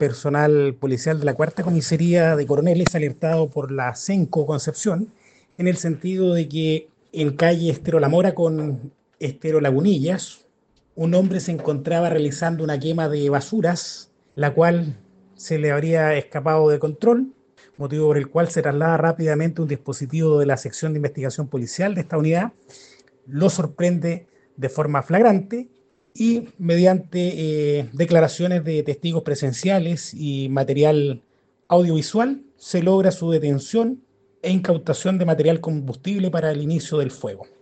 personal policial de la Cuarta Comisaría de Coroneles, alertado por la CENCO Concepción, en el sentido de que en calle Estero La Mora con Estero Lagunillas, un hombre se encontraba realizando una quema de basuras, la cual se le habría escapado de control, motivo por el cual se traslada rápidamente un dispositivo de la sección de investigación policial de esta unidad, lo sorprende de forma flagrante y mediante declaraciones de testigos presenciales y material audiovisual se logra su detención e incautación de material combustible para el inicio del fuego.